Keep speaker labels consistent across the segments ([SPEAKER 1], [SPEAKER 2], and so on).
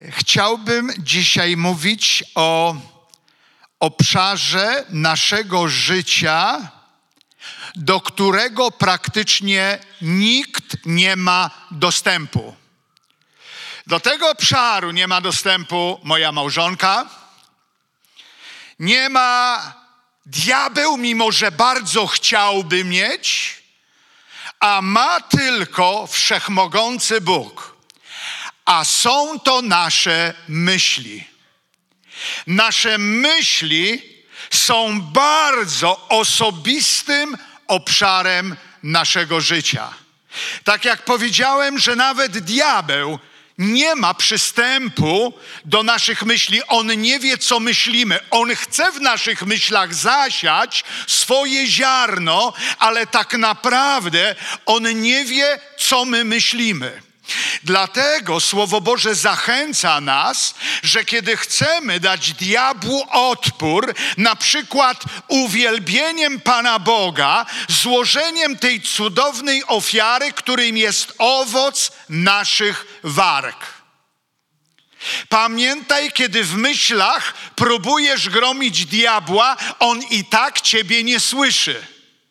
[SPEAKER 1] Chciałbym dzisiaj mówić o obszarze naszego życia, do którego praktycznie nikt nie ma dostępu. Do tego obszaru nie ma dostępu moja małżonka, nie ma diabeł, mimo że bardzo chciałby mieć, a ma tylko wszechmogący Bóg. A są to nasze myśli. Nasze myśli są bardzo osobistym obszarem naszego życia. Tak jak powiedziałem, że nawet diabeł nie ma przystępu do naszych myśli. On nie wie, co myślimy. On chce w naszych myślach zasiać swoje ziarno, ale tak naprawdę on nie wie, co my myślimy. Dlatego Słowo Boże zachęca nas, że kiedy chcemy dać diabłu odpór, na przykład uwielbieniem Pana Boga, złożeniem tej cudownej ofiary, którym jest owoc naszych warg. Pamiętaj, kiedy w myślach próbujesz gromić diabła, on i tak ciebie nie słyszy.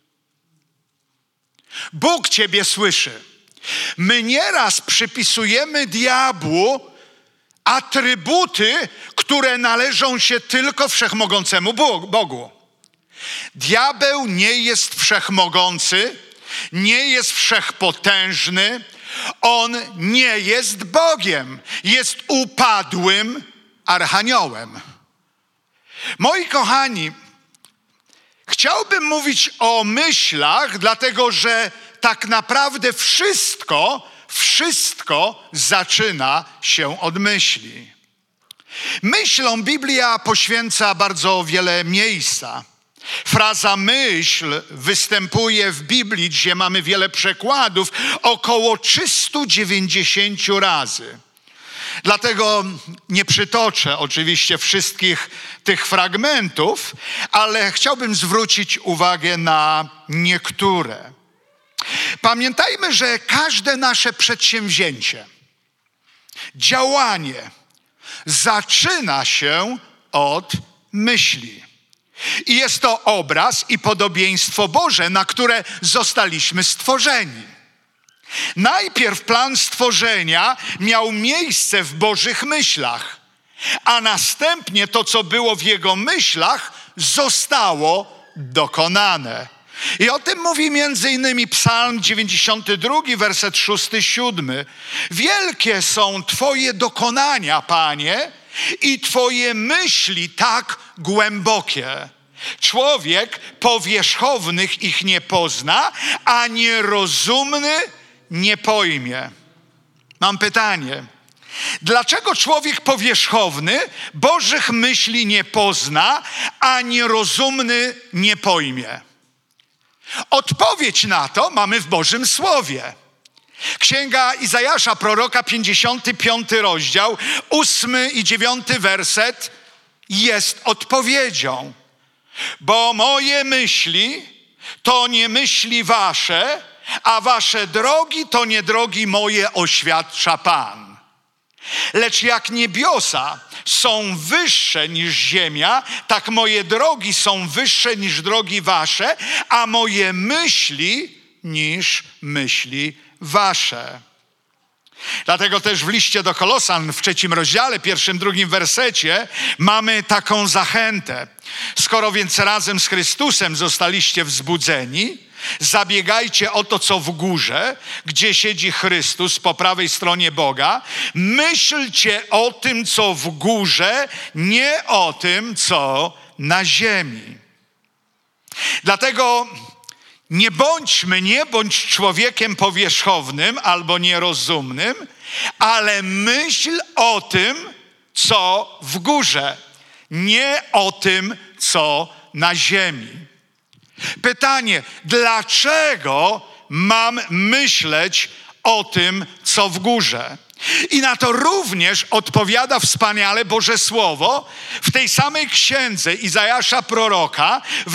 [SPEAKER 1] Bóg ciebie słyszy. My nieraz przypisujemy diabłu atrybuty, które należą się tylko wszechmogącemu Bogu. Diabeł nie jest wszechmogący, nie jest wszechpotężny, on nie jest Bogiem, jest upadłym archaniołem. Moi kochani, chciałbym mówić o myślach, dlatego że tak naprawdę wszystko zaczyna się od myśli. Myślom Biblia poświęca bardzo wiele miejsca. Fraza myśl występuje w Biblii, gdzie mamy wiele przekładów, około 390 razy. Dlatego nie przytoczę oczywiście wszystkich tych fragmentów, ale chciałbym zwrócić uwagę na niektóre. Pamiętajmy, że każde nasze przedsięwzięcie, działanie zaczyna się od myśli. I jest to obraz i podobieństwo Boże, na które zostaliśmy stworzeni. Najpierw plan stworzenia miał miejsce w Bożych myślach, a następnie to, co było w Jego myślach, zostało dokonane. I o tym mówi m.in. Psalm 92, werset 6-7. Wielkie są Twoje dokonania, Panie, i Twoje myśli tak głębokie. Człowiek powierzchownych ich nie pozna, a nierozumny nie pojmie. Mam pytanie. Dlaczego człowiek powierzchowny Bożych myśli nie pozna, a nierozumny nie pojmie? Odpowiedź na to mamy w Bożym Słowie. Księga Izajasza, proroka, 55 rozdział, 8 i 9 werset jest odpowiedzią. Bo moje myśli to nie myśli wasze, a wasze drogi to nie drogi moje, oświadcza Pan. Lecz jak niebiosa są wyższe niż ziemia, tak moje drogi są wyższe niż drogi wasze, a moje myśli niż myśli wasze. Dlatego też w liście do Kolosan w 3 rozdziale, 1, 2 wersecie mamy taką zachętę. Skoro więc razem z Chrystusem zostaliście wzbudzeni, zabiegajcie o to, co w górze, gdzie siedzi Chrystus po prawej stronie Boga. Myślcie o tym, co w górze, nie o tym, co na ziemi. Dlatego nie bądź człowiekiem powierzchownym albo nierozumnym, ale myśl o tym, co w górze, nie o tym, co na ziemi. Pytanie, dlaczego mam myśleć o tym, co w górze? I na to również odpowiada wspaniale Boże Słowo w tej samej księdze Izajasza proroka w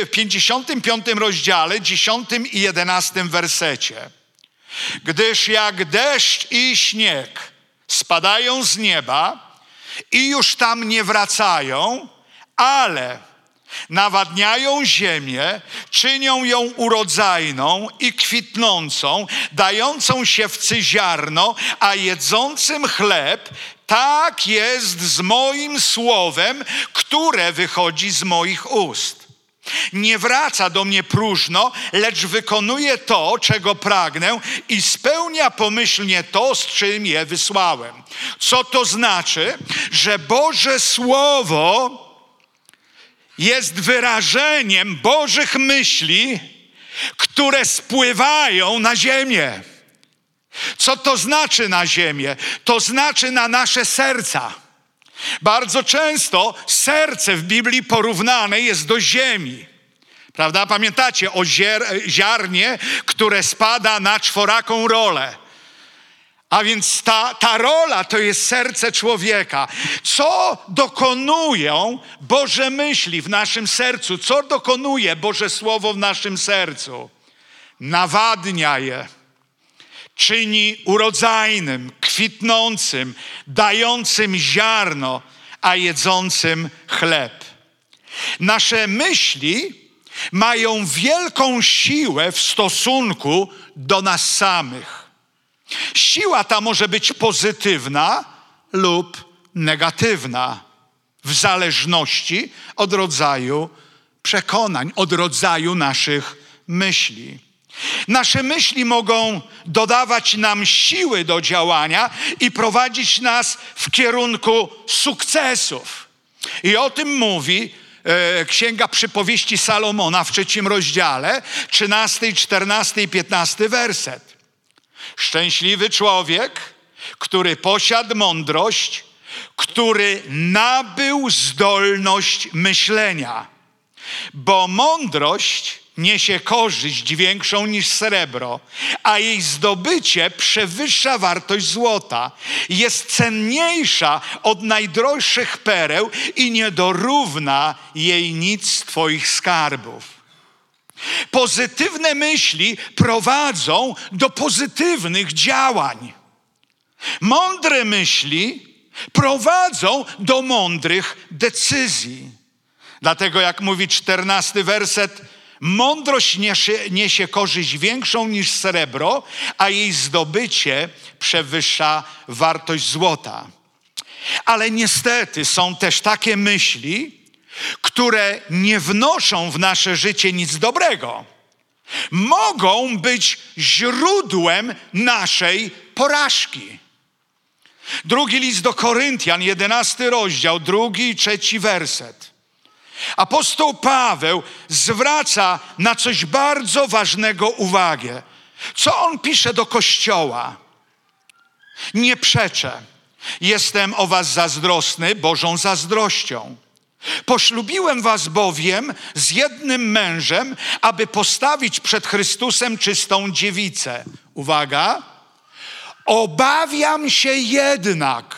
[SPEAKER 1] 55 rozdziale, 10 i 11 wersecie. Gdyż jak deszcz i śnieg spadają z nieba i już tam nie wracają, ale nawadniają ziemię, czynią ją urodzajną i kwitnącą, dającą siewcy ziarno, a jedzącym chleb. Tak jest z moim słowem, które wychodzi z moich ust. Nie wraca do mnie próżno, lecz wykonuje to, czego pragnę i spełnia pomyślnie to, z czym je wysłałem. Co to znaczy? Że Boże Słowo jest wyrażeniem Bożych myśli, które spływają na ziemię. Co to znaczy na ziemię? To znaczy na nasze serca. Bardzo często serce w Biblii porównane jest do ziemi. Prawda? Pamiętacie o ziarnie, które spada na czworaką rolę. A więc ta rola to jest serce człowieka. Co dokonują Boże myśli w naszym sercu? Co dokonuje Boże Słowo w naszym sercu? Nawadnia je. Czyni urodzajnym, kwitnącym, dającym ziarno, a jedzącym chleb. Nasze myśli mają wielką siłę w stosunku do nas samych. Siła ta może być pozytywna lub negatywna, w zależności od rodzaju przekonań, od rodzaju naszych myśli. Nasze myśli mogą dodawać nam siły do działania i prowadzić nas w kierunku sukcesów. I o tym mówi Księga Przypowieści Salomona w 3 rozdziale, 13, 14 i 15 werset. Szczęśliwy człowiek, który posiadł mądrość, który nabył zdolność myślenia, bo mądrość niesie korzyść większą niż srebro, a jej zdobycie przewyższa wartość złota. Jest cenniejsza od najdroższych pereł i nie dorówna jej nic z twoich skarbów. Pozytywne myśli prowadzą do pozytywnych działań. Mądre myśli prowadzą do mądrych decyzji. Dlatego jak mówi 14 werset, mądrość niesie korzyść większą niż srebro, a jej zdobycie przewyższa wartość złota. Ale niestety są też takie myśli, które nie wnoszą w nasze życie nic dobrego. Mogą być źródłem naszej porażki. 2 list do Koryntian, 11 rozdział, 2 i 3 werset. Apostoł Paweł zwraca na coś bardzo ważnego uwagę. Co on pisze do Kościoła? Nie przeczę. Jestem o was zazdrosny Bożą zazdrością. Poślubiłem was bowiem z jednym mężem, aby postawić przed Chrystusem czystą dziewicę. Uwaga. Obawiam się jednak.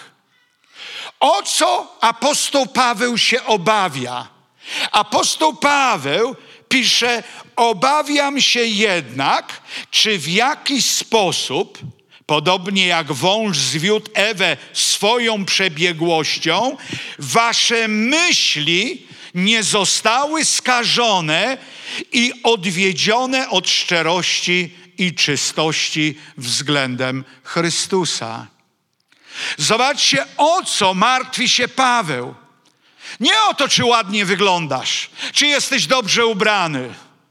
[SPEAKER 1] O co apostoł Paweł się obawia? Apostoł Paweł pisze, obawiam się jednak, czy w jakiś sposób, podobnie jak wąż zwiódł Ewę swoją przebiegłością, wasze myśli nie zostały skażone i odwiedzione od szczerości i czystości względem Chrystusa. Zobaczcie, o co martwi się Paweł. Nie o to, czy ładnie wyglądasz, czy jesteś dobrze ubrany.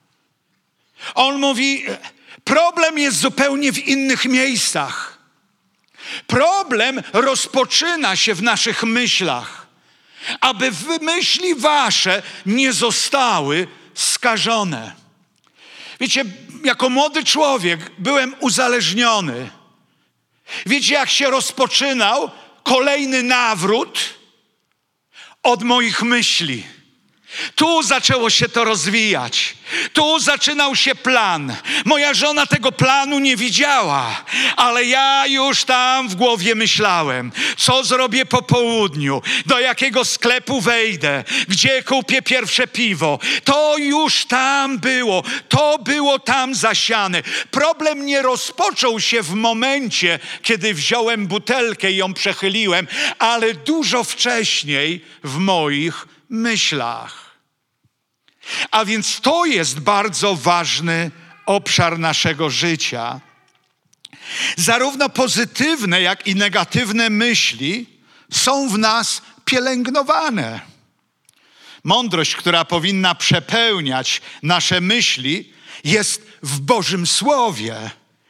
[SPEAKER 1] On mówi, problem jest zupełnie w innych miejscach. Problem rozpoczyna się w naszych myślach, aby myśli wasze nie zostały skażone. Wiecie, jako młody człowiek byłem uzależniony. Wiecie, jak się rozpoczynał kolejny nawrót? Od moich myśli. Tu zaczęło się to rozwijać. Tu zaczynał się plan. Moja żona tego planu nie widziała, ale ja już tam w głowie myślałem, co zrobię po południu, do jakiego sklepu wejdę, gdzie kupię pierwsze piwo. To już tam było. To było tam zasiane. Problem nie rozpoczął się w momencie, kiedy wziąłem butelkę i ją przechyliłem, ale dużo wcześniej w moich myślach. A więc to jest bardzo ważny obszar naszego życia. Zarówno pozytywne, jak i negatywne myśli są w nas pielęgnowane. Mądrość, która powinna przepełniać nasze myśli, jest w Bożym Słowie.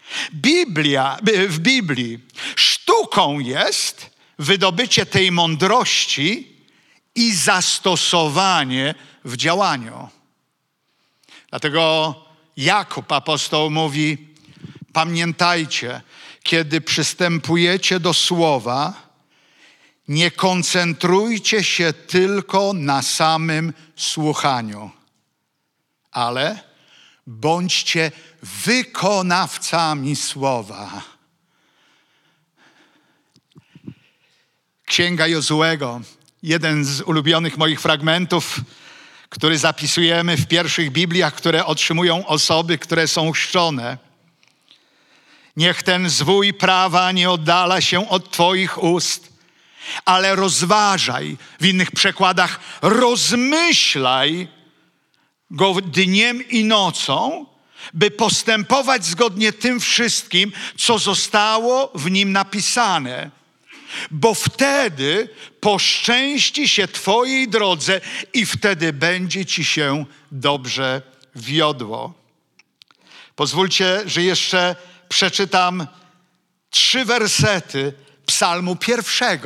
[SPEAKER 1] W Biblii sztuką jest wydobycie tej mądrości i zastosowanie w działaniu. Dlatego Jakub, apostoł, mówi: pamiętajcie, kiedy przystępujecie do słowa, nie koncentrujcie się tylko na samym słuchaniu, ale bądźcie wykonawcami słowa. Księga Jozuego, jeden z ulubionych moich fragmentów, który zapisujemy w pierwszych Bibliach, które otrzymują osoby, które są chrzczone. Niech ten zwój prawa nie oddala się od Twoich ust, ale rozważaj, w innych przekładach rozmyślaj go dniem i nocą, by postępować zgodnie tym wszystkim, co zostało w nim napisane. Bo wtedy poszczęści się Twojej drodze i wtedy będzie Ci się dobrze wiodło. Pozwólcie, że jeszcze przeczytam 3 wersety Psalmu 1.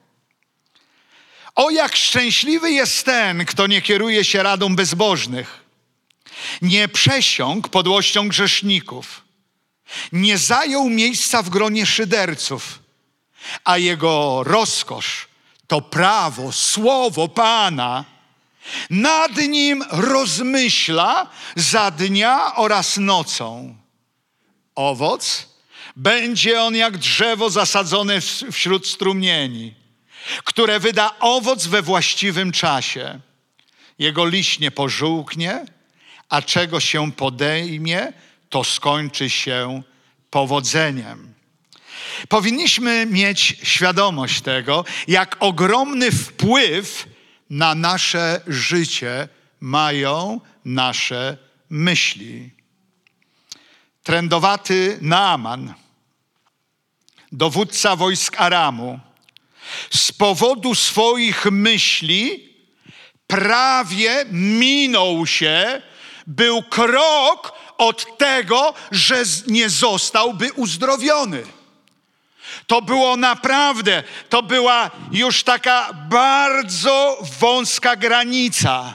[SPEAKER 1] O, jak szczęśliwy jest ten, kto nie kieruje się radą bezbożnych, nie przesiąkł podłością grzeszników, nie zajął miejsca w gronie szyderców, a jego rozkosz to prawo, słowo Pana. Nad nim rozmyśla za dnia oraz nocą. Owoc będzie on jak drzewo zasadzone wśród strumieni, które wyda owoc we właściwym czasie. Jego liść nie pożółknie, a czego się podejmie, to skończy się powodzeniem. Powinniśmy mieć świadomość tego, jak ogromny wpływ na nasze życie mają nasze myśli. Trędowaty Naaman, dowódca wojsk Aramu, z powodu swoich myśli prawie minął się, był krok od tego, że nie zostałby uzdrowiony. To było naprawdę, to była już taka bardzo wąska granica.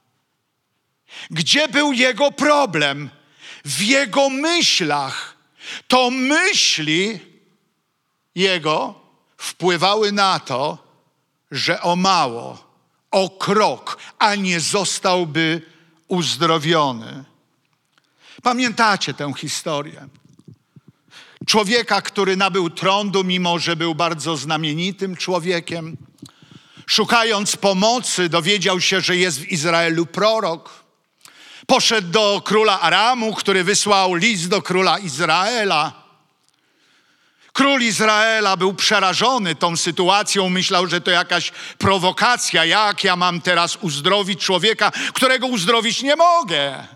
[SPEAKER 1] Gdzie był jego problem? W jego myślach. To myśli jego wpływały na to, że o mało, o krok, a nie zostałby uzdrowiony. Pamiętacie tę historię? Człowieka, który nabył trądu, mimo że był bardzo znamienitym człowiekiem. Szukając pomocy, dowiedział się, że jest w Izraelu prorok. Poszedł do króla Aramu, który wysłał list do króla Izraela. Król Izraela był przerażony tą sytuacją, myślał, że to jakaś prowokacja. Jak ja mam teraz uzdrowić człowieka, którego uzdrowić nie mogę?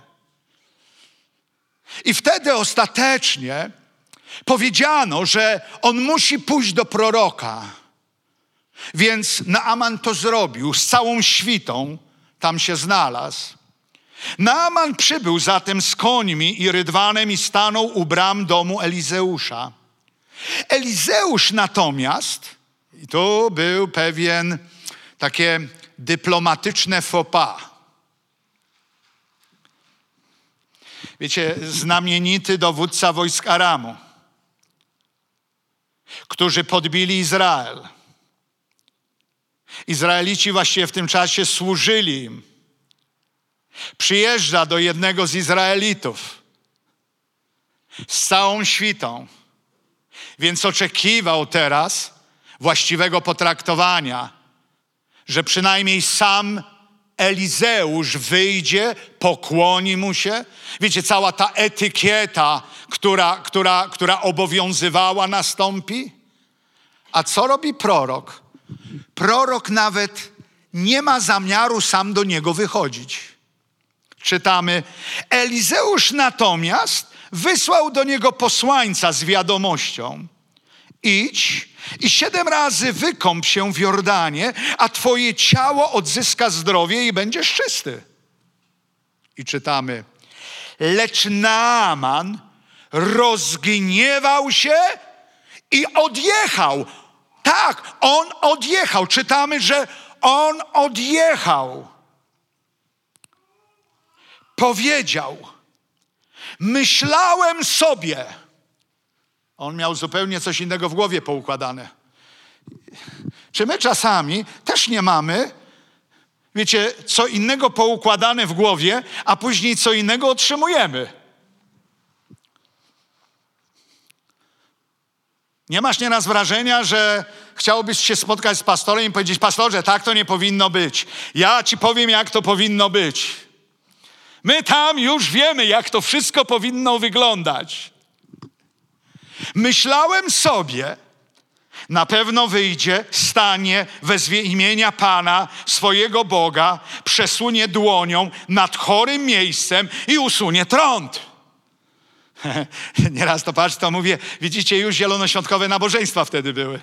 [SPEAKER 1] I wtedy ostatecznie powiedziano, że on musi pójść do proroka. Więc Naaman to zrobił, z całą świtą tam się znalazł. Naaman przybył zatem z końmi i rydwanem i stanął u bram domu Elizeusza. Elizeusz natomiast, i tu był pewien takie dyplomatyczne faux pas. Wiecie, znamienity dowódca wojsk Aramu, którzy podbili Izrael. Izraelici właściwie w tym czasie służyli im. Przyjeżdża do jednego z Izraelitów z całą świtą, więc oczekiwał teraz właściwego potraktowania, że przynajmniej sam Elizeusz wyjdzie, pokłoni mu się. Wiecie, cała ta etykieta, która obowiązywała, nastąpi. A co robi prorok? Prorok nawet nie ma zamiaru sam do niego wychodzić. Czytamy, Elizeusz natomiast wysłał do niego posłańca z wiadomością: idź i 7 razy wykąp się w Jordanie, a twoje ciało odzyska zdrowie i będziesz czysty. I czytamy, lecz Naaman rozgniewał się i odjechał. Tak, on odjechał. Czytamy, że on odjechał. Powiedział, myślałem sobie. On miał zupełnie coś innego w głowie poukładane. Czy my czasami też nie mamy, wiecie, co innego poukładane w głowie, a później co innego otrzymujemy? Nie masz nieraz wrażenia, że chciałbyś się spotkać z pastorem i powiedzieć: pastorze, tak to nie powinno być. Ja ci powiem, jak to powinno być. My tam już wiemy, jak to wszystko powinno wyglądać. Myślałem sobie, na pewno wyjdzie, stanie, wezwie imienia Pana, swojego Boga, przesunie dłonią nad chorym miejscem i usunie trąd. Nieraz to patrz, to mówię, widzicie, już zielonoświątkowe nabożeństwa wtedy były.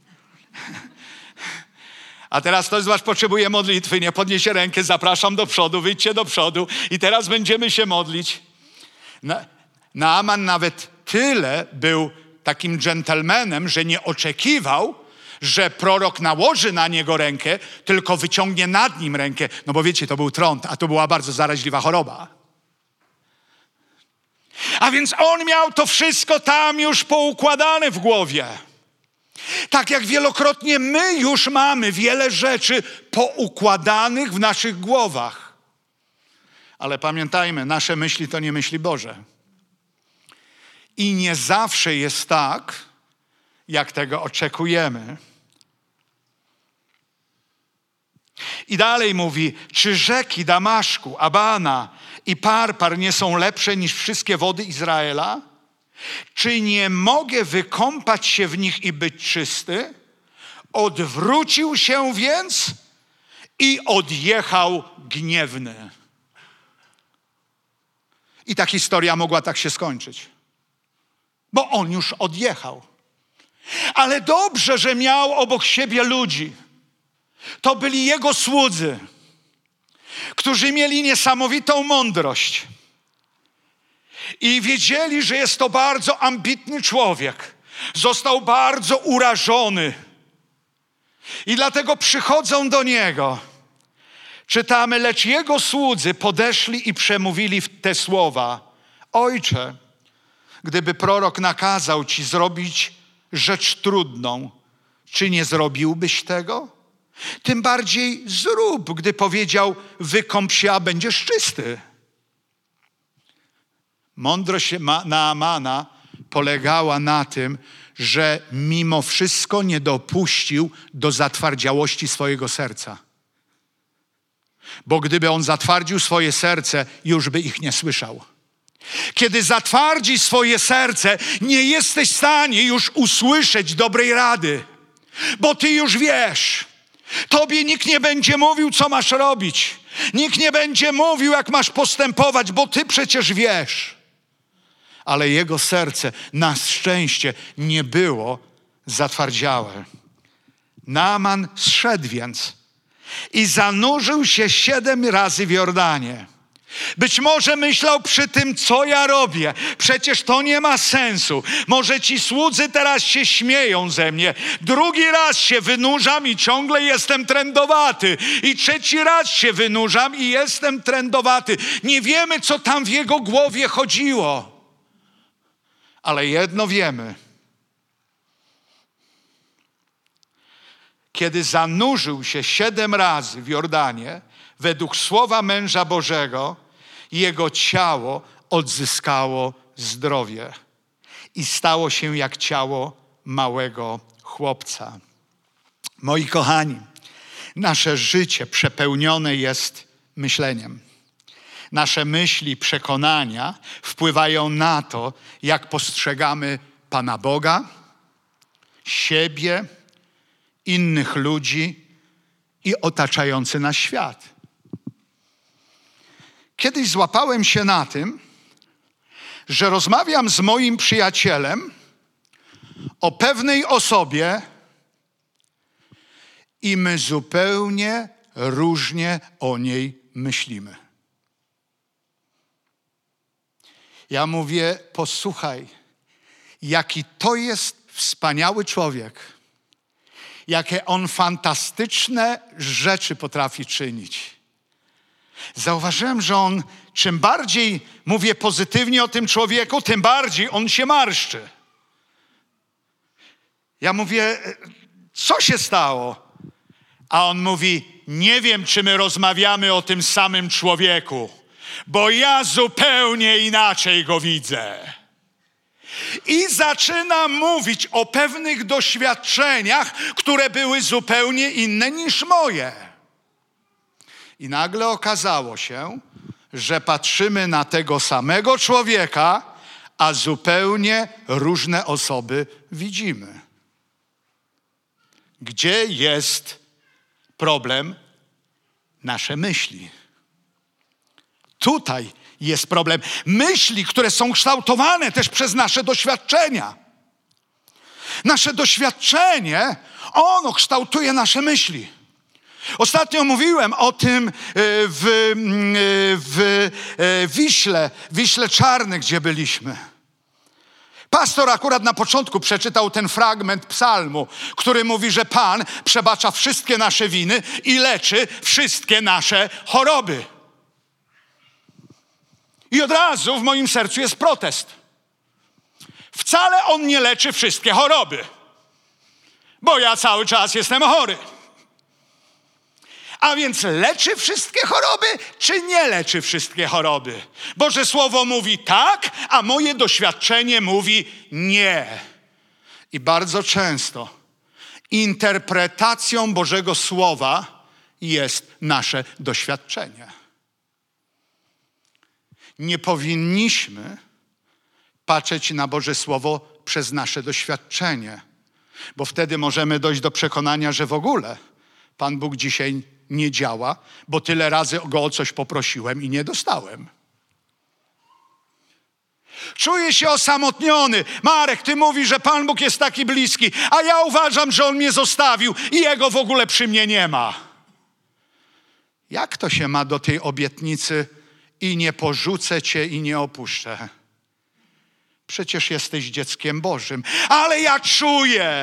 [SPEAKER 1] A teraz ktoś z was potrzebuje modlitwy, nie podniesie rękę, zapraszam do przodu, wyjdźcie do przodu i teraz będziemy się modlić. Naaman nawet tyle był takim dżentelmenem, że nie oczekiwał, że prorok nałoży na niego rękę, tylko wyciągnie nad nim rękę. No bo wiecie, to był trąd, a to była bardzo zaraźliwa choroba. A więc on miał to wszystko tam już poukładane w głowie. Tak jak wielokrotnie my już mamy wiele rzeczy poukładanych w naszych głowach. Ale pamiętajmy, nasze myśli to nie myśli Boże. I nie zawsze jest tak, jak tego oczekujemy. I dalej mówi, czy rzeki Damaszku, Abana i Parpar nie są lepsze niż wszystkie wody Izraela? Czy nie mogę wykąpać się w nich i być czysty? Odwrócił się więc i odjechał gniewny. I ta historia mogła tak się skończyć, bo on już odjechał. Ale dobrze, że miał obok siebie ludzi. To byli jego słudzy, którzy mieli niesamowitą mądrość. I wiedzieli, że jest to bardzo ambitny człowiek. Został bardzo urażony. I dlatego przychodzą do niego. Czytamy, lecz jego słudzy podeszli i przemówili te słowa. Ojcze, gdyby prorok nakazał ci zrobić rzecz trudną, czy nie zrobiłbyś tego? Tym bardziej zrób, gdy powiedział, wykąp się, a będziesz czysty. Mądrość Naamana polegała na tym, że mimo wszystko nie dopuścił do zatwardziałości swojego serca. Bo gdyby on zatwardził swoje serce, już by ich nie słyszał. Kiedy zatwardzi swoje serce, nie jesteś w stanie już usłyszeć dobrej rady, bo ty już wiesz. Tobie nikt nie będzie mówił, co masz robić. Nikt nie będzie mówił, jak masz postępować, bo ty przecież wiesz. Ale jego serce na szczęście nie było zatwardziałe. Naaman zszedł więc i zanurzył się 7 razy w Jordanie. Być może myślał przy tym, co ja robię. Przecież to nie ma sensu. Może ci słudzy teraz się śmieją ze mnie. 2. raz się wynurzam i ciągle jestem trędowaty. I 3. raz się wynurzam i jestem trędowaty. Nie wiemy, co tam w jego głowie chodziło. Ale jedno wiemy. kiedy zanurzył się 7 razy w Jordanie, według słowa męża Bożego, jego ciało odzyskało zdrowie i stało się jak ciało małego chłopca. Moi kochani, nasze życie przepełnione jest myśleniem. Nasze myśli, przekonania wpływają na to, jak postrzegamy Pana Boga, siebie, innych ludzi i otaczający nas świat. Kiedyś złapałem się na tym, że rozmawiam z moim przyjacielem o pewnej osobie i my zupełnie różnie o niej myślimy. Ja mówię, posłuchaj, jaki to jest wspaniały człowiek, jakie on fantastyczne rzeczy potrafi czynić. Zauważyłem, że on, czym bardziej mówię pozytywnie o tym człowieku, tym bardziej on się marszczy. Ja mówię, co się stało? A on mówi, nie wiem, czy my rozmawiamy o tym samym człowieku, bo ja zupełnie inaczej go widzę. I zaczyna mówić o pewnych doświadczeniach, które były zupełnie inne niż moje. I nagle okazało się, że patrzymy na tego samego człowieka, a zupełnie różne osoby widzimy. Gdzie jest problem? Nasze myśli. Tutaj jest problem. Myśli, które są kształtowane też przez nasze doświadczenia. Nasze doświadczenie, ono kształtuje nasze myśli. Ostatnio mówiłem o tym w Wiśle Czarnej, gdzie byliśmy. Pastor akurat na początku przeczytał ten fragment psalmu, który mówi, że Pan przebacza wszystkie nasze winy i leczy wszystkie nasze choroby. I od razu w moim sercu jest protest. Wcale On nie leczy wszystkie choroby, bo ja cały czas jestem chory. A więc leczy wszystkie choroby, czy nie leczy wszystkie choroby? Boże Słowo mówi tak, a moje doświadczenie mówi nie. I bardzo często interpretacją Bożego Słowa jest nasze doświadczenie. Nie powinniśmy patrzeć na Boże Słowo przez nasze doświadczenie, bo wtedy możemy dojść do przekonania, że w ogóle Pan Bóg dzisiaj nie działa, bo tyle razy Go o coś poprosiłem i nie dostałem. Czuję się osamotniony. Marek, ty mówisz, że Pan Bóg jest taki bliski, a ja uważam, że On mnie zostawił i Jego w ogóle przy mnie nie ma. Jak to się ma do tej obietnicy i nie porzucę cię i nie opuszczę? Przecież jesteś dzieckiem Bożym. Ale ja czuję.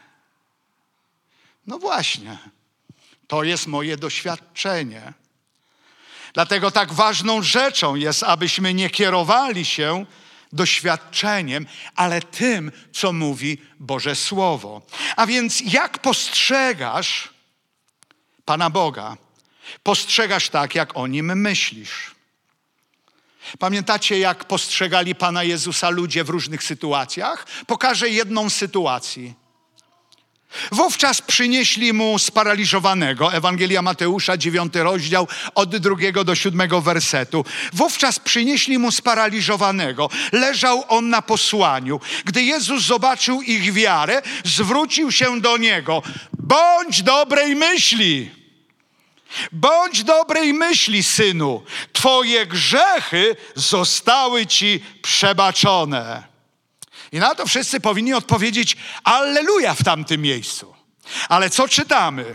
[SPEAKER 1] No właśnie. To jest moje doświadczenie. Dlatego tak ważną rzeczą jest, abyśmy nie kierowali się doświadczeniem, ale tym, co mówi Boże Słowo. A więc jak postrzegasz Pana Boga? Postrzegasz tak, jak o Nim myślisz. Pamiętacie, jak postrzegali Pana Jezusa ludzie w różnych sytuacjach? Pokażę jedną sytuację. Wówczas przynieśli mu sparaliżowanego. Ewangelia Mateusza, 9 rozdział, od 2 do 7 wersetu. Wówczas przynieśli mu sparaliżowanego. Leżał on na posłaniu. Gdy Jezus zobaczył ich wiarę, zwrócił się do niego. Bądź dobrej myśli. Bądź dobrej myśli, synu. Twoje grzechy zostały ci przebaczone. I na to wszyscy powinni odpowiedzieć alleluja w tamtym miejscu. Ale co czytamy?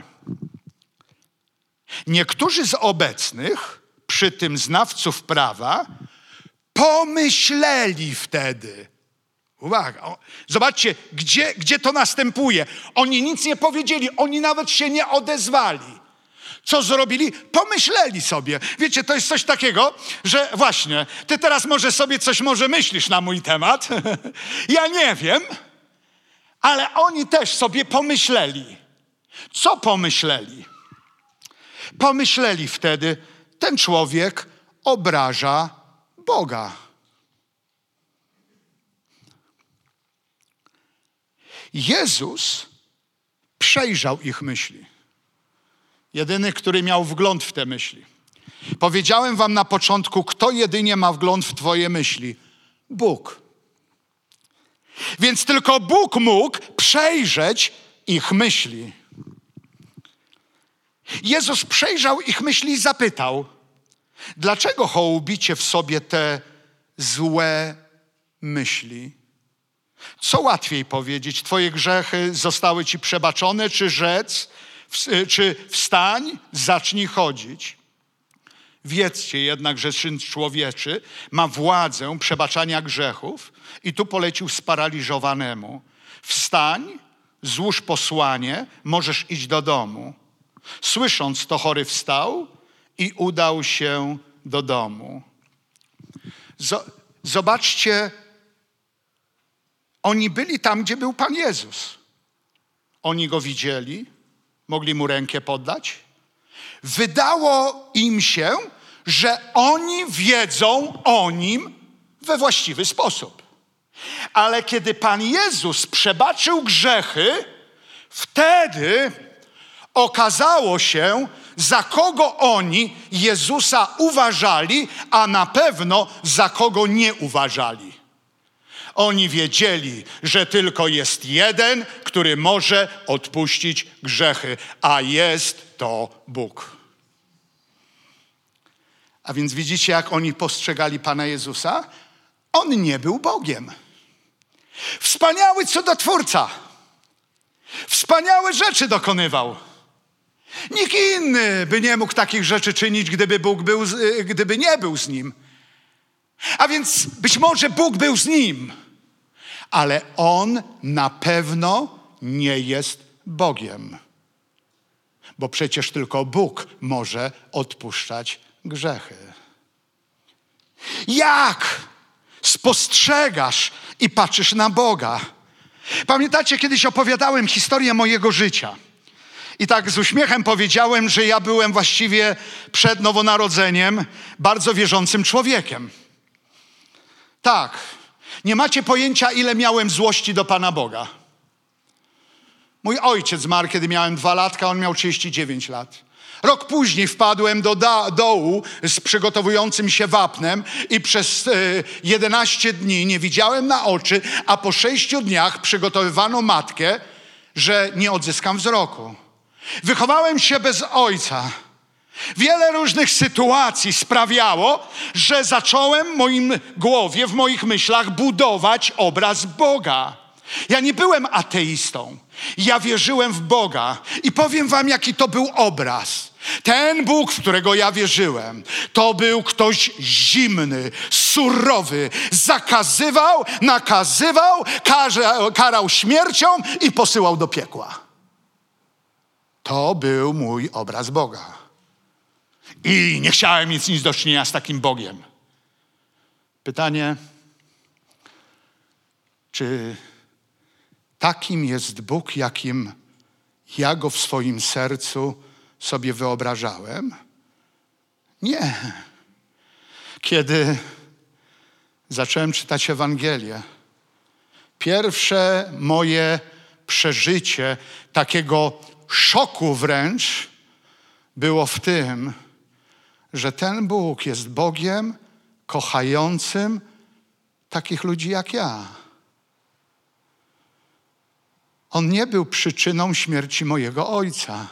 [SPEAKER 1] Niektórzy z obecnych, przy tym znawców prawa, pomyśleli wtedy. Uwaga, zobaczcie, gdzie to następuje. Oni nic nie powiedzieli, oni nawet się nie odezwali. Co zrobili? Pomyśleli sobie. Wiecie, to jest coś takiego, że właśnie, ty teraz może myślisz na mój temat. Ja nie wiem, ale oni też sobie pomyśleli. Co pomyśleli? Pomyśleli wtedy, ten człowiek obraża Boga. Jezus przejrzał ich myśli. Jedyny, który miał wgląd w te myśli. Powiedziałem wam na początku, kto jedynie ma wgląd w twoje myśli? Bóg. Więc tylko Bóg mógł przejrzeć ich myśli. Jezus przejrzał ich myśli i zapytał, dlaczego hołubicie w sobie te złe myśli? Co łatwiej powiedzieć? Twoje grzechy zostały ci przebaczone, czy rzec, czy wstań, zacznij chodzić? Wiedzcie jednak, że Syn Człowieczy ma władzę przebaczania grzechów i tu polecił sparaliżowanemu. Wstań, złóż posłanie, możesz iść do domu. Słysząc to, chory wstał i udał się do domu. Zobaczcie, oni byli tam, gdzie był Pan Jezus. Oni Go widzieli, mogli Mu rękę poddać. Wydało im się, że oni wiedzą o Nim we właściwy sposób. Ale kiedy Pan Jezus przebaczył grzechy, wtedy okazało się, za kogo oni Jezusa uważali, a na pewno za kogo nie uważali. Oni wiedzieli, że tylko jest jeden, który może odpuścić grzechy, a jest to Bóg. A więc widzicie, jak oni postrzegali Pana Jezusa? On nie był Bogiem. Wspaniały cudotwórca. Wspaniałe rzeczy dokonywał. Nikt inny by nie mógł takich rzeczy czynić, gdyby nie był z Nim. A więc być może Bóg był z Nim, ale On na pewno nie jest Bogiem. Bo przecież tylko Bóg może odpuszczać grzechy. Jak spostrzegasz i patrzysz na Boga? Pamiętacie, kiedyś opowiadałem historię mojego życia. I tak z uśmiechem powiedziałem, że ja byłem właściwie przed nowonarodzeniem bardzo wierzącym człowiekiem. Tak, nie macie pojęcia, ile miałem złości do Pana Boga. Mój ojciec zmarł, kiedy miałem 2 latka, on miał 39 lat. Rok później wpadłem do dołu z przygotowującym się wapnem i przez 11 dni nie widziałem na oczy, a po 6 dniach przygotowywano matkę, że nie odzyskam wzroku. Wychowałem się bez ojca. Wiele różnych sytuacji sprawiało, że zacząłem w moim głowie, w moich myślach budować obraz Boga. Ja nie byłem ateistą. Ja wierzyłem w Boga i powiem wam, jaki to był obraz. Ten Bóg, w którego ja wierzyłem, to był ktoś zimny, surowy, zakazywał, nakazywał, karał śmiercią i posyłał do piekła. To był mój obraz Boga. I nie chciałem mieć nic do czynienia z takim Bogiem. Pytanie, czy takim jest Bóg, jakim ja Go w swoim sercu sobie wyobrażałem? Nie. Kiedy zacząłem czytać Ewangelię, pierwsze moje przeżycie takiego szoku wręcz było w tym, że ten Bóg jest Bogiem kochającym takich ludzi jak ja. On nie był przyczyną śmierci mojego ojca.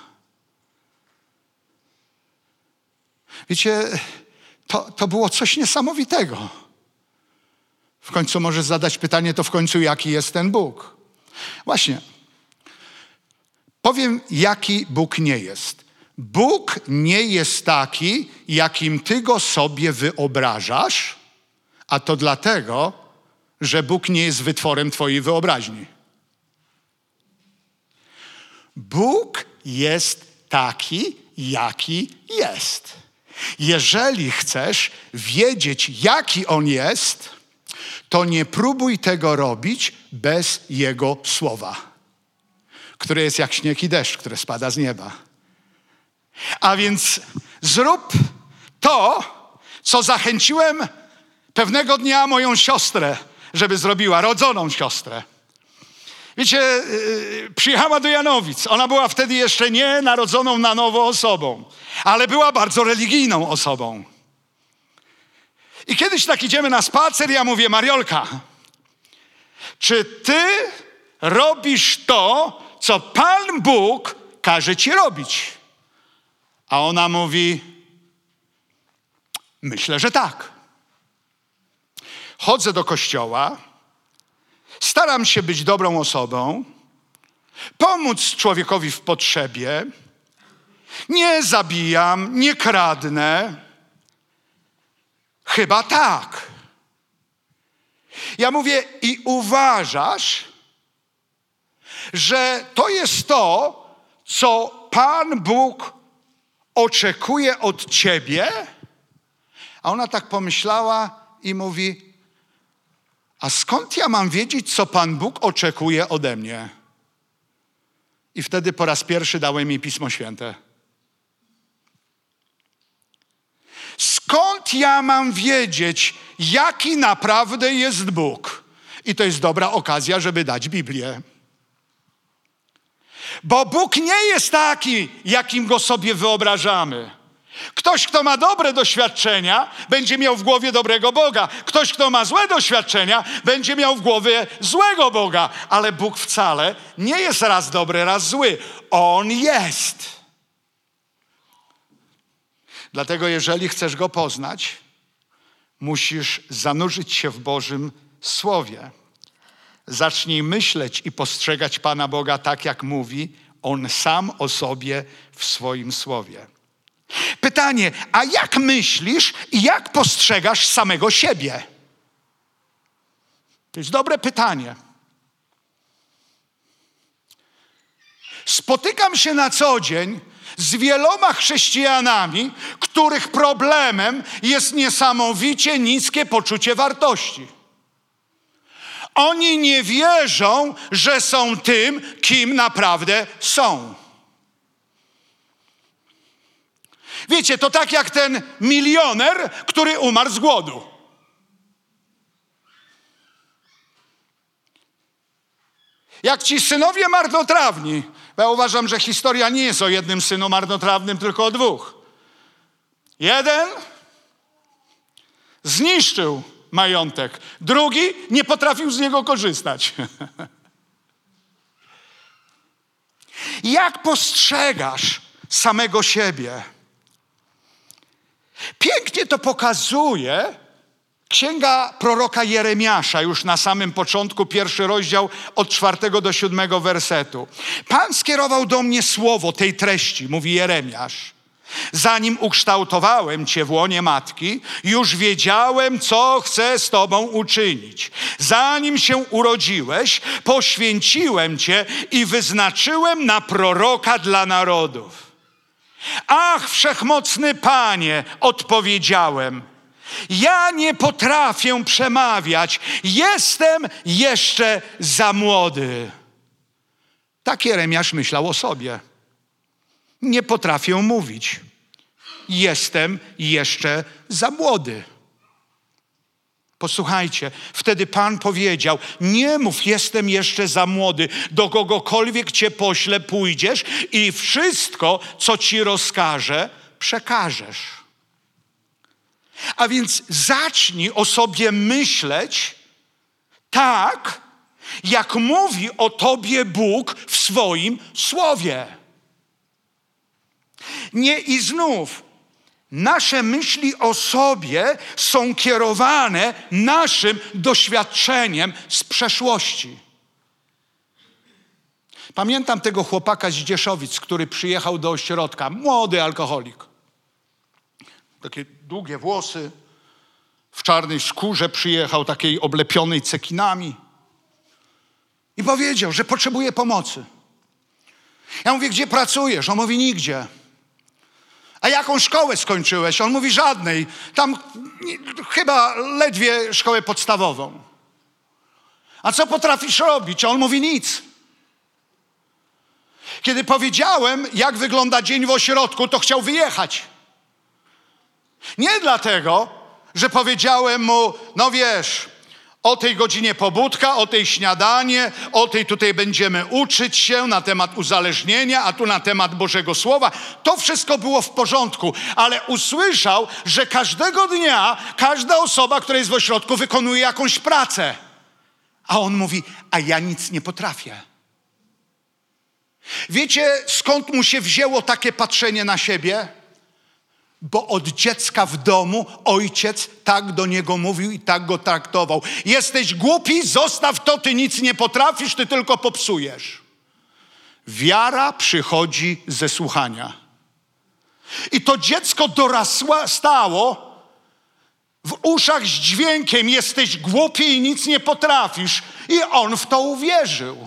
[SPEAKER 1] Wiecie, to było coś niesamowitego. W końcu możesz zadać pytanie, to w końcu jaki jest ten Bóg? Właśnie. Powiem, jaki Bóg nie jest. Bóg nie jest taki, jakim ty Go sobie wyobrażasz, a to dlatego, że Bóg nie jest wytworem twojej wyobraźni. Bóg jest taki, jaki jest. Jeżeli chcesz wiedzieć, jaki On jest, to nie próbuj tego robić bez Jego słowa, który jest jak śnieg i deszcz, który spada z nieba. A więc zrób to, co zachęciłem pewnego dnia moją siostrę, żeby zrobiła, rodzoną siostrę. Wiecie, przyjechała do Janowic. Ona była wtedy jeszcze nie narodzoną na nowo osobą, ale była bardzo religijną osobą. I kiedyś tak idziemy na spacer, ja mówię: Mariolka, czy ty robisz to, co Pan Bóg każe ci robić? A ona mówi: myślę, że tak. Chodzę do kościoła, staram się być dobrą osobą, pomóc człowiekowi w potrzebie, nie zabijam, nie kradnę. Chyba tak. Ja mówię: i uważasz, że to jest to, co Pan Bóg oczekuje od ciebie? A ona tak pomyślała i mówi: a skąd ja mam wiedzieć, co Pan Bóg oczekuje ode mnie? I wtedy po raz pierwszy dałem jej Pismo Święte. Skąd ja mam wiedzieć, jaki naprawdę jest Bóg? I to jest dobra okazja, żeby dać Biblię. Bo Bóg nie jest taki, jakim Go sobie wyobrażamy. Ktoś, kto ma dobre doświadczenia, będzie miał w głowie dobrego Boga. Ktoś, kto ma złe doświadczenia, będzie miał w głowie złego Boga. Ale Bóg wcale nie jest raz dobry, raz zły. On jest. Dlatego jeżeli chcesz Go poznać, musisz zanurzyć się w Bożym Słowie. Zacznij myśleć i postrzegać Pana Boga tak, jak mówi On sam o sobie w swoim Słowie. Pytanie: a jak myślisz i jak postrzegasz samego siebie? To jest dobre pytanie. Spotykam się na co dzień z wieloma chrześcijanami, których problemem jest niesamowicie niskie poczucie wartości. Oni nie wierzą, że są tym, kim naprawdę są. Wiecie, to tak jak ten milioner, który umarł z głodu. Jak ci synowie marnotrawni, bo ja uważam, że historia nie jest o jednym synu marnotrawnym, tylko o dwóch. Jeden zniszczył majątek, drugi nie potrafił z niego korzystać. Jak postrzegasz samego siebie? Pięknie to pokazuje księga proroka Jeremiasza, już na samym początku, 1 rozdział od 4 do 7 wersetu. Pan skierował do mnie słowo tej treści, mówi Jeremiasz. Zanim ukształtowałem cię w łonie matki, już wiedziałem, co chcę z tobą uczynić. Zanim się urodziłeś, poświęciłem cię i wyznaczyłem na proroka dla narodów. Ach, wszechmocny Panie, odpowiedziałem, ja nie potrafię przemawiać, jestem jeszcze za młody. Tak Jeremiasz myślał o sobie. Nie potrafię mówić, jestem jeszcze za młody. Posłuchajcie, wtedy Pan powiedział, nie mów, jestem jeszcze za młody, do kogokolwiek cię pośle, pójdziesz i wszystko, co ci rozkażę, przekażesz. A więc zacznij o sobie myśleć tak, jak mówi o tobie Bóg w swoim Słowie. Nie i znów, nasze myśli o sobie są kierowane naszym doświadczeniem z przeszłości. Pamiętam tego chłopaka z Dzieszowic, który przyjechał do ośrodka, młody alkoholik. Takie długie włosy, w czarnej skórze przyjechał, takiej oblepionej cekinami. I powiedział, że potrzebuje pomocy. Ja mówię, gdzie pracujesz? On mówi, nigdzie. A jaką szkołę skończyłeś? On mówi, żadnej. Tam chyba ledwie szkołę podstawową. A co potrafisz robić? A on mówi, nic. Kiedy powiedziałem, jak wygląda dzień w ośrodku, to chciał wyjechać. Nie dlatego, że powiedziałem mu, no wiesz, o tej godzinie pobudka, o tej śniadanie, o tej tutaj będziemy uczyć się na temat uzależnienia, a tu na temat Bożego Słowa. To wszystko było w porządku, ale usłyszał, że każdego dnia każda osoba, która jest w ośrodku, wykonuje jakąś pracę. A on mówi, a ja nic nie potrafię. Wiecie, skąd mu się wzięło takie patrzenie na siebie? Bo od dziecka w domu ojciec tak do niego mówił i tak go traktował. Jesteś głupi, zostaw to, ty nic nie potrafisz, ty tylko popsujesz. Wiara przychodzi ze słuchania. I to dziecko stało w uszach z dźwiękiem, jesteś głupi i nic nie potrafisz. I on w to uwierzył.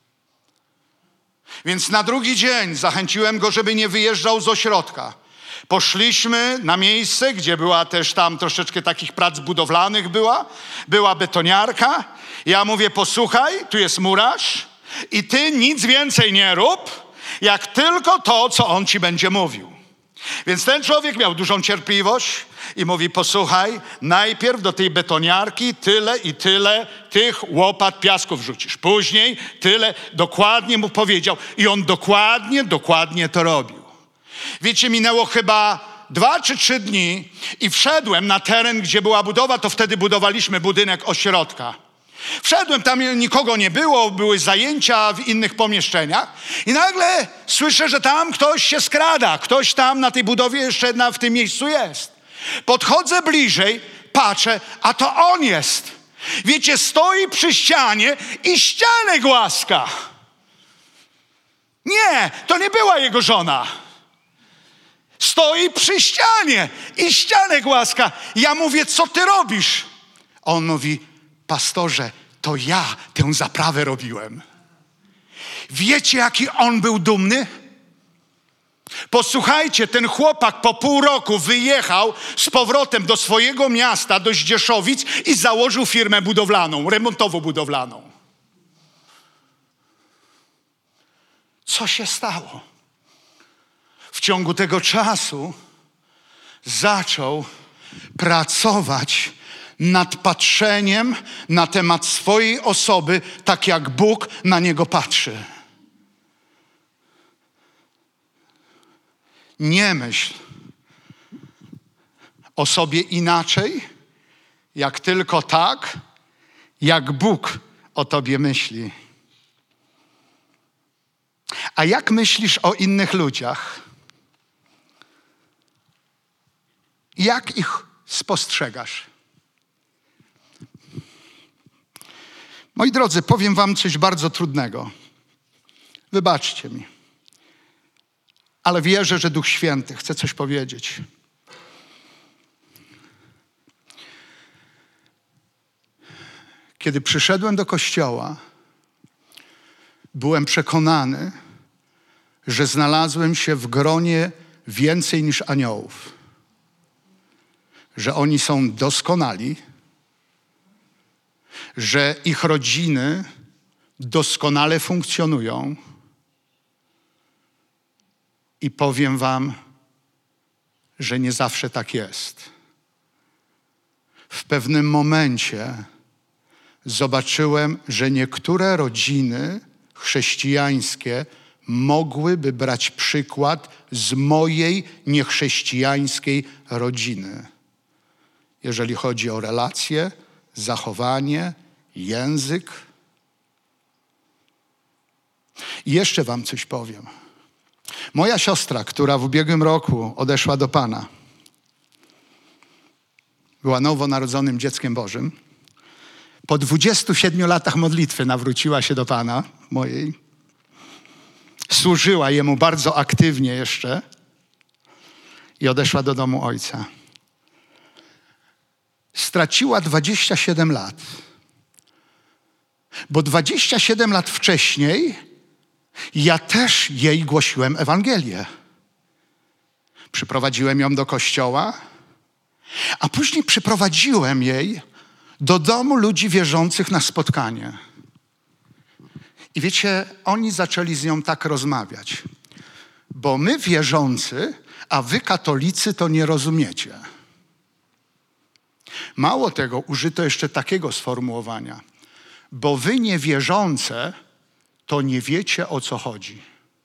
[SPEAKER 1] Więc na drugi dzień zachęciłem go, żeby nie wyjeżdżał z ośrodka. Poszliśmy na miejsce, gdzie była też tam troszeczkę takich prac budowlanych była betoniarka. Ja mówię, posłuchaj, tu jest murarz i ty nic więcej nie rób, jak tylko to, co on ci będzie mówił. Więc ten człowiek miał dużą cierpliwość i mówi, posłuchaj, najpierw do tej betoniarki tyle i tyle tych łopat piasku wrzucisz. Później tyle, dokładnie mu powiedział i on dokładnie to robił. Wiecie, minęło chyba 2 czy 3 dni i wszedłem na teren, gdzie była budowa, to wtedy budowaliśmy budynek ośrodka. Wszedłem, tam nikogo nie było, były zajęcia w innych pomieszczeniach i nagle słyszę, że tam ktoś się skrada, ktoś tam na tej budowie jeszcze w tym miejscu jest. Podchodzę bliżej, patrzę, a to on jest. Wiecie, stoi przy ścianie i ścianę głaska. Nie, to nie była jego żona. Stoi przy ścianie i ścianę głaska. Ja mówię, co ty robisz? On mówi, pastorze, to ja tę zaprawę robiłem. Wiecie, jaki on był dumny? Posłuchajcie, ten chłopak po pół roku wyjechał z powrotem do swojego miasta, do Zdzieszowic i założył firmę budowlaną, remontowo-budowlaną. Co się stało? W ciągu tego czasu zaczął pracować nad patrzeniem na temat swojej osoby, tak jak Bóg na niego patrzy. Nie myśl o sobie inaczej, jak tylko tak, jak Bóg o tobie myśli. A jak myślisz o innych ludziach? Jak ich spostrzegasz? Moi drodzy, powiem wam coś bardzo trudnego. Wybaczcie mi. Ale wierzę, że Duch Święty chce coś powiedzieć. Kiedy przyszedłem do kościoła, byłem przekonany, że znalazłem się w gronie więcej niż aniołów. Że oni są doskonali, że ich rodziny doskonale funkcjonują. I powiem wam, że nie zawsze tak jest. W pewnym momencie zobaczyłem, że niektóre rodziny chrześcijańskie mogłyby brać przykład z mojej niechrześcijańskiej rodziny. Jeżeli chodzi o relacje, zachowanie, język. I jeszcze wam coś powiem. Moja siostra, która w ubiegłym roku odeszła do Pana, była nowonarodzonym dzieckiem Bożym. Po 27 latach modlitwy nawróciła się do Pana mojej. Służyła Jemu bardzo aktywnie jeszcze i odeszła do domu Ojca. Straciła 27 lat. Bo 27 lat wcześniej ja też jej głosiłem Ewangelię. Przyprowadziłem ją do kościoła, a później przyprowadziłem jej do domu ludzi wierzących na spotkanie. I wiecie, oni zaczęli z nią tak rozmawiać. Bo my wierzący, a wy katolicy to nie rozumiecie. Mało tego, użyto jeszcze takiego sformułowania. Bo wy niewierzące, to nie wiecie, o co chodzi.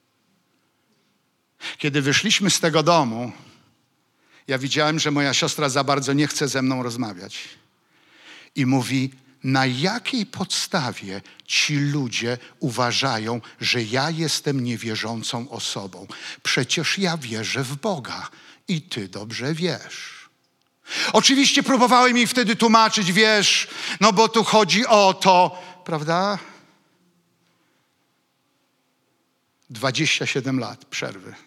[SPEAKER 1] Kiedy wyszliśmy z tego domu, ja widziałem, że moja siostra za bardzo nie chce ze mną rozmawiać. I mówi, na jakiej podstawie ci ludzie uważają, że ja jestem niewierzącą osobą? Przecież ja wierzę w Boga i ty dobrze wiesz. Oczywiście próbowałem jej wtedy tłumaczyć, wiesz, no bo tu chodzi o to, prawda? 27 lat przerwy.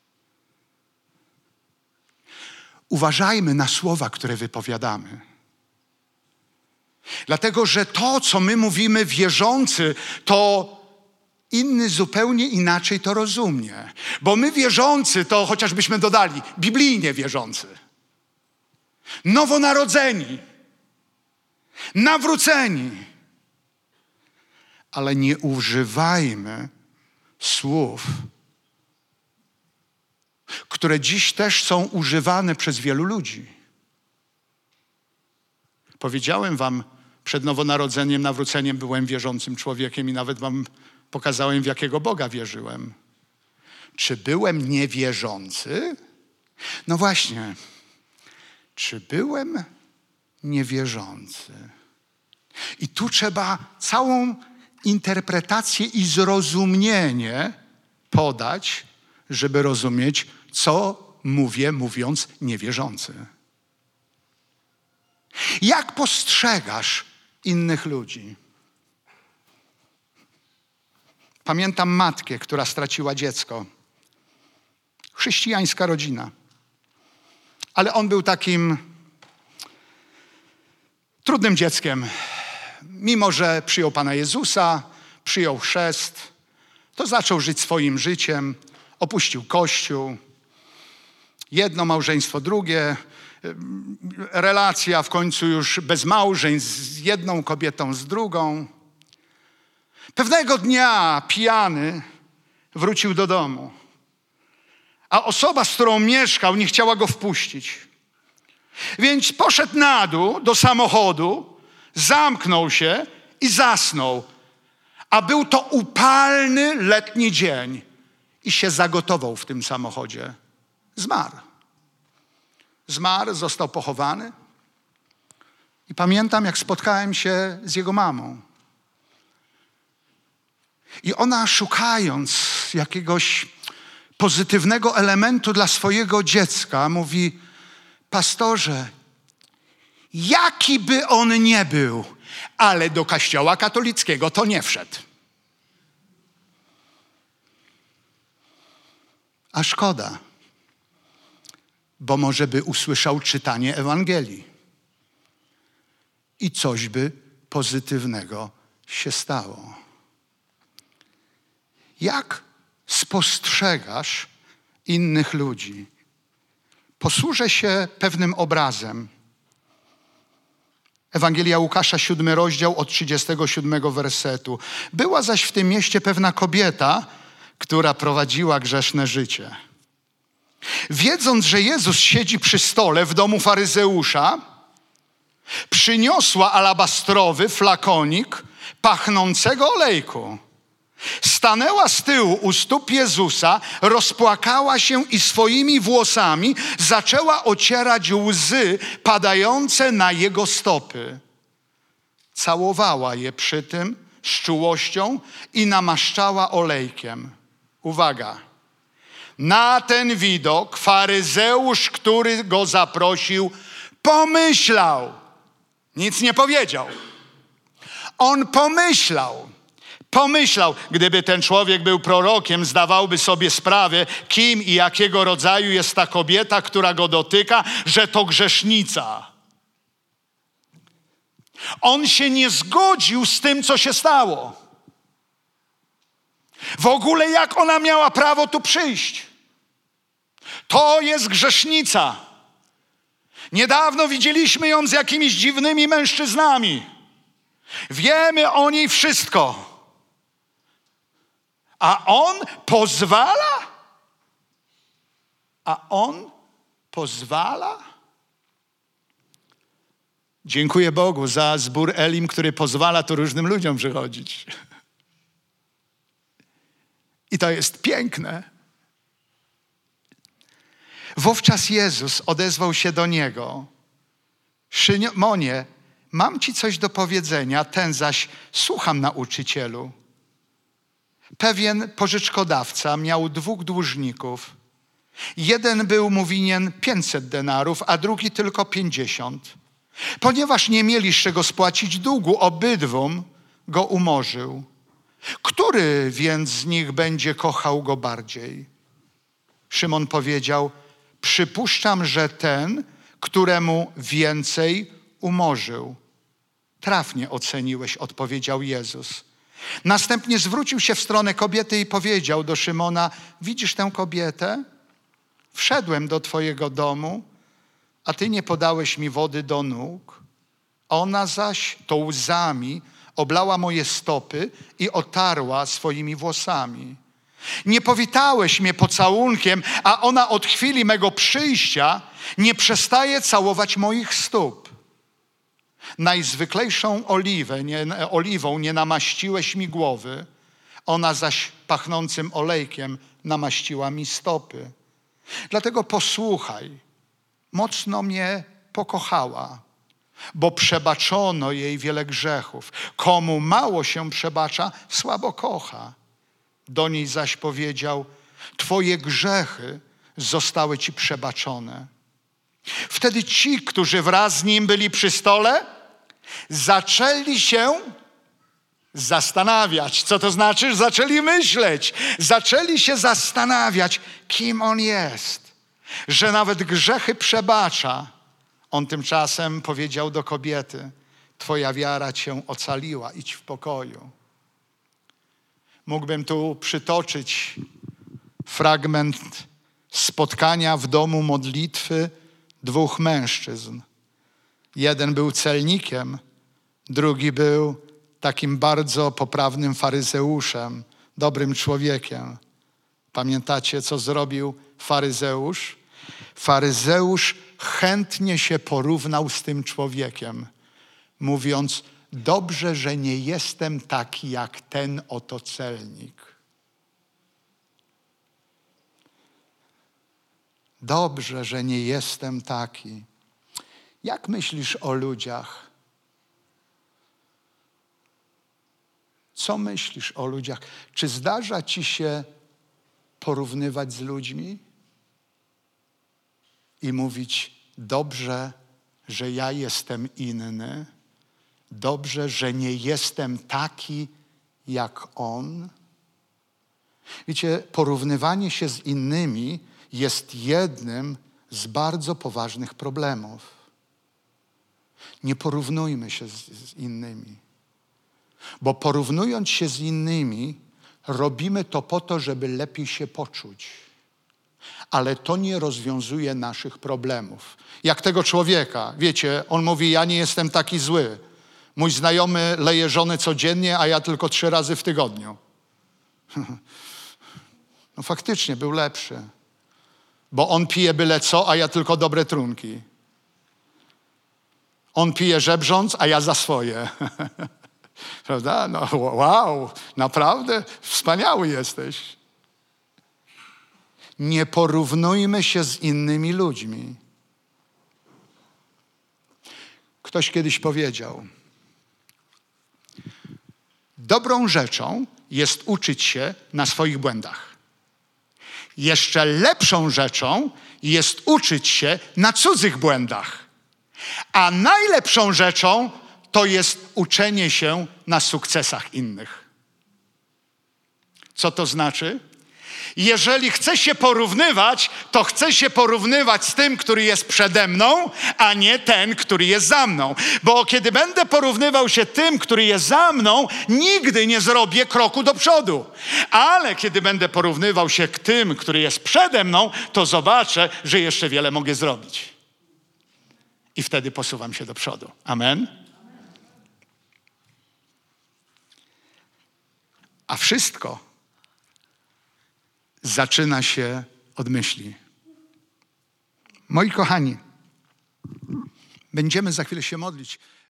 [SPEAKER 1] Uważajmy na słowa, które wypowiadamy. Dlatego, że to, co my mówimy wierzący, to inny zupełnie inaczej to rozumie. Bo my wierzący, to chociażbyśmy dodali, biblijnie wierzący. Nowonarodzeni. Nawróceni. Ale nie używajmy słów, które dziś też są używane przez wielu ludzi. Powiedziałem wam, przed nowonarodzeniem, nawróceniem byłem wierzącym człowiekiem i nawet wam pokazałem, w jakiego Boga wierzyłem. Czy byłem niewierzący? No właśnie. Czy byłem niewierzący? I tu trzeba całą interpretację i zrozumienie podać, żeby rozumieć, co mówię, mówiąc niewierzący. Jak postrzegasz innych ludzi? Pamiętam matkę, która straciła dziecko. Chrześcijańska rodzina. Ale on był takim trudnym dzieckiem. Mimo że przyjął Pana Jezusa, przyjął chrzest, to zaczął żyć swoim życiem, opuścił Kościół. Jedno małżeństwo, drugie. Relacja w końcu już bez małżeństw z jedną kobietą, z drugą. Pewnego dnia pijany wrócił do domu, a osoba, z którą mieszkał, nie chciała go wpuścić. Więc poszedł na dół do samochodu, zamknął się i zasnął. A był to upalny letni dzień i się zagotował w tym samochodzie. Zmarł. Zmarł, został pochowany. I pamiętam, jak spotkałem się z jego mamą. I ona, szukając jakiegoś pozytywnego elementu dla swojego dziecka, mówi: pastorze, jaki by on nie był, ale do kościoła katolickiego to nie wszedł. A szkoda, bo może by usłyszał czytanie Ewangelii i coś by pozytywnego się stało. Jak spostrzegasz innych ludzi? Posłużę się pewnym obrazem. Ewangelia Łukasza, 7 rozdział, od 37 wersetu. Była zaś w tym mieście pewna kobieta, która prowadziła grzeszne życie. Wiedząc, że Jezus siedzi przy stole w domu faryzeusza, przyniosła alabastrowy flakonik pachnącego olejku. Stanęła z tyłu u stóp Jezusa, rozpłakała się i swoimi włosami zaczęła ocierać łzy padające na Jego stopy. Całowała je przy tym z czułością i namaszczała olejkiem. Uwaga! Na ten widok faryzeusz, który go zaprosił, pomyślał. Nic nie powiedział. On pomyślał, gdyby ten człowiek był prorokiem, zdawałby sobie sprawę, kim i jakiego rodzaju jest ta kobieta, która go dotyka, że to grzesznica. On się nie zgodził z tym, co się stało. W ogóle jak ona miała prawo tu przyjść? To jest grzesznica. Niedawno widzieliśmy ją z jakimiś dziwnymi mężczyznami. Wiemy o niej wszystko. A on pozwala? A on pozwala? Dziękuję Bogu za zbór Elim, który pozwala tu różnym ludziom przychodzić. I to jest piękne. Wówczas Jezus odezwał się do niego. Szymonie, mam ci coś do powiedzenia, ten zaś słucham, nauczycielu. Pewien pożyczkodawca miał 2 dłużników. Jeden był mu winien 500 denarów, a drugi tylko 50. Ponieważ nie mieli z czego spłacić długu, obydwom go umorzył. Który więc z nich będzie kochał go bardziej? Szymon powiedział, przypuszczam, że ten, któremu więcej umorzył. Trafnie oceniłeś, odpowiedział Jezus. Następnie zwrócił się w stronę kobiety i powiedział do Szymona, widzisz tę kobietę? Wszedłem do twojego domu, a ty nie podałeś mi wody do nóg. Ona zaś to łzami oblała moje stopy i otarła swoimi włosami. Nie powitałeś mnie pocałunkiem, a ona od chwili mego przyjścia nie przestaje całować moich stóp. Najzwyklejszą oliwą nie namaściłeś mi głowy, ona zaś pachnącym olejkiem namaściła mi stopy. Dlatego posłuchaj, mocno mnie pokochała, bo przebaczono jej wiele grzechów. Komu mało się przebacza, słabo kocha. Do niej zaś powiedział, twoje grzechy zostały ci przebaczone. Wtedy ci, którzy wraz z nim byli przy stole, zaczęli się zastanawiać. Co to znaczy? Zaczęli myśleć. Zaczęli się zastanawiać, kim on jest. Że nawet grzechy przebacza. On tymczasem powiedział do kobiety, twoja wiara cię ocaliła, idź w pokoju. Mógłbym tu przytoczyć fragment spotkania w domu modlitwy 2 mężczyzn. Jeden był celnikiem, drugi był takim bardzo poprawnym faryzeuszem, dobrym człowiekiem. Pamiętacie, co zrobił faryzeusz? Faryzeusz chętnie się porównał z tym człowiekiem, mówiąc, dobrze, że nie jestem taki jak ten oto celnik. Dobrze, że nie jestem taki. Jak myślisz o ludziach? Co myślisz o ludziach? Czy zdarza ci się porównywać z ludźmi i mówić, dobrze, że ja jestem inny, dobrze, że nie jestem taki jak on? Wiecie, porównywanie się z innymi jest jednym z bardzo poważnych problemów. Nie porównujmy się z innymi, bo porównując się z innymi, robimy to po to, żeby lepiej się poczuć. Ale to nie rozwiązuje naszych problemów. Jak tego człowieka, wiecie, on mówi, ja nie jestem taki zły. Mój znajomy leje żonę codziennie, a ja tylko 3 razy w tygodniu. No faktycznie był lepszy. Bo on pije byle co, a ja tylko dobre trunki. On pije żebrząc, a ja za swoje. Prawda? No wow, naprawdę wspaniały jesteś. Nie porównujmy się z innymi ludźmi. Ktoś kiedyś powiedział, dobrą rzeczą jest uczyć się na swoich błędach. Jeszcze lepszą rzeczą jest uczyć się na cudzych błędach. A najlepszą rzeczą to jest uczenie się na sukcesach innych. Co to znaczy? Jeżeli chcę się porównywać, to chcę się porównywać z tym, który jest przede mną, a nie ten, który jest za mną. Bo kiedy będę porównywał się tym, który jest za mną, nigdy nie zrobię kroku do przodu. Ale kiedy będę porównywał się k tym, który jest przede mną, to zobaczę, że jeszcze wiele mogę zrobić. I wtedy posuwam się do przodu. Amen? A wszystko zaczyna się od myśli. Moi kochani, będziemy za chwilę się modlić.